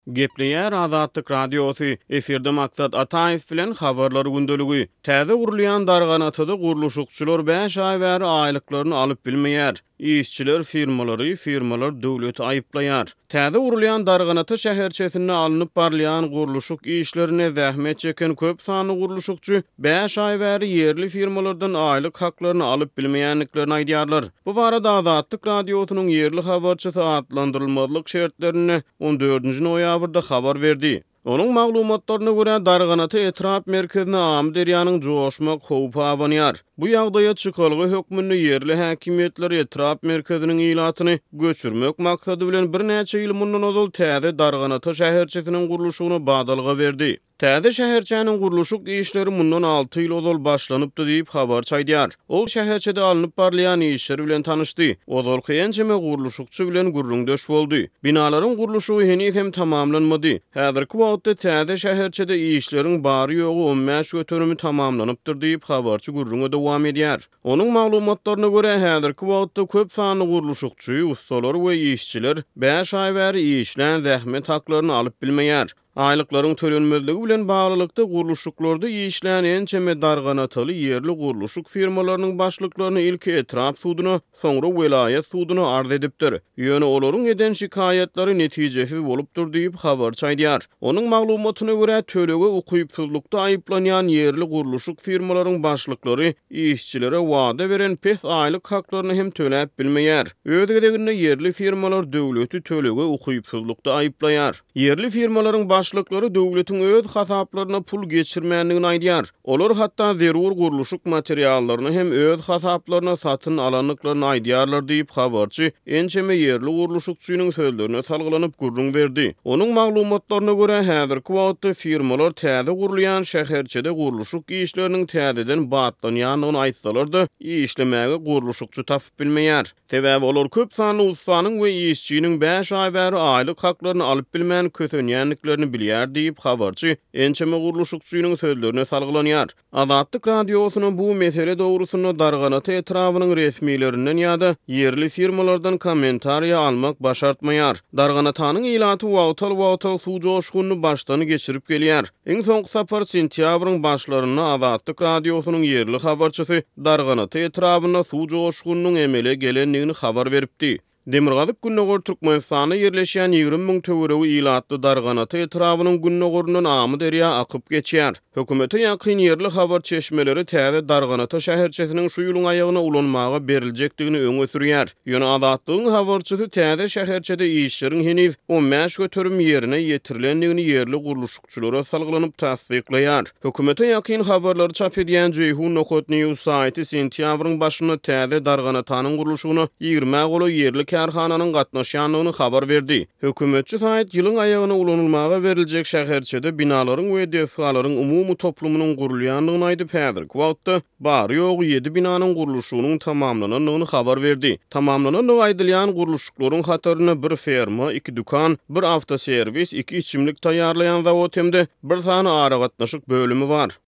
Gepleýär Azatlyk radiosy eferde maksat Ataýew bilen habarlar gündölügi. Täze gurulýan darganatyda guruluşykçylar 5 ay bäri aýlyklaryny alyp bilmeýär. İşçiler firmalar döwleti aýyplaýar. Täze gurulýan darganaty şäherçesinde alınıp barlayan guruluşyk işlerine zähmet çeken köp sanly guruluşykçy 5 ay bäri yerli firmalardan aýlyk haklaryny alyp bilmeýänliklerini aýdýarlar. Bu barada Azatlyk radiosynyň yerli habarçysy adlandyrylmalyk şertlerini 14-nji noýabrda habar berdi. Onun maglumatlaryna görä darganaty etrap merkezine Amy derýanyň joşmak howpy awanýar. Bu ýagdaýa çykalygy hökmünde yerli häkimetler etrap merkeziniň ilatyny göçürmek maksady bilen bir näçe ýyl mundan ozal täze darganaty şäherçesiniň guruluşyny badalyga berdi. Täze şäherçäniň guruluşyk işleri mundan 6 ýyl ozal başlanypdy diýip habar çaýdýar. Ol şäherçede alınıp barlayan işler bilen tanışdy. Ozal kynçymy guruluşykçy bilen gurrundaş boldy. Binalaryň guruluşy henüz hem tamamlanmady. Häzirki wagtda täze şäherçede işleriň bary ýogu 15 götürümi tamamlanypdyr diýip habarçy gurrunga dowam edýär. Onuň maglumatlaryna görä häzirki wagtda köp sanly guruluşykçy, ustalar we işçiler 5 ay bäri işlen zähmet haklaryny alyp bilmeýär. Aýlyklaryň tölenmezligi bilen baglylykda guruluşyklarda işlän ençeme darganatyly yerli guruluşyk firmalarynyň başlyklaryny ilki etrap sudyna, soňra welaýat sudyna arz edipdir. Ýöne olaryň eden şikayetlary netijesiz bolupdyr diýip habar çaýdýar. Onuň maglumatyna görä tölege ukypsuzlukda aýyplanýan yerli guruluşyk firmalarynyň başlyklary işçilere wada beren pes aýlyk haklaryny hem töläp bilmeýär. Ödeginde yerli firmalar döwleti tölege ukypsuzlukda aýyplaýar. Yerli firmalaryň başlyklary döwletiň öz hasaplaryna pul geçirmänligini aýdýar. Olar hatda zerur guruluşyk materiallaryny hem öz hasaplaryna satyn alanlyklaryny aýdýarlar diýip habarçy ençeme yerli guruluşykçynyň sözlerine salgylanyp gurrun berdi. Onuň maglumatlaryna görä häzirki wagtda firmalar täze gurulýan şäherçede guruluşyk işleriniň täzeden batlanýanyny aýtsalar-da, işlemäge guruluşykçy tapyp bilmeýär. Sebäbi olar köp sanly ustanyň we işçiniň 5 ay bäri aýlyk haklaryny alyp bilmän kösenýänliklerini bilýär diýip habarçy ençeme guruluşykçynyň sözlerine salgylanyar. Azatlyk radiosynyň bu mesele dogrusunda darganaty etrafynyň resmiýetlerinden ýa-da yerli firmalardan kommentariýa almak başartmaýar. Darganatanyň ilaty wagtal suw joşguny başdan geçirip gelýär. Iň soňky sapar sentýabryň başlaryna Azatlyk radiosynyň yerli habarçysy darganaty etrafyna suw joşgunyň emele gelenligini habar beripdi. Demirgazyk Günnäger Türkmenistana yerleşýän 20.000 töweregi ilatly darganaty etrafynyň Günnägerinden Amy derýa akyp geçýär. Hökümete ýakyn yerli habar çeşmeleri täze darganaty şäherçesiniň şu ýylyň aýagyna ulanmaga beriljekdigini öňe sürýär. Ýöne Azatlygyň habarçysy täze şäherçede işleriň henüz 15 götürüm ýerine ýetirilendigini yerli guruluşykçylara salgylanyp tasdikleýär. Hökümete ýakyn habarlary çap edýän Ceyhun Nokot News saýty sentýabryň başyna täze darganatanyň guruluşyna 20 goly yerli kärhananyň gatnaşýanlygyny habar berdi. Hökümetçi saýt ýylyň aýagyna ulanylmaga beriljek şäherçede binalaryň we defalaryň umumy toplumynyň gurulýanlygyny aýdyp häzirki wagtda bary ýogu 7 binanyň guruluşynyň tamamlananyny habar berdi. Tamamlanan aýdylýan guruluşyklaryň hataryna bir ferma, 2 dukan, bir awtoservis, 2 içimlik taýýarlayan zawod hemde bir sany ara gatnaşyk bölümi bar.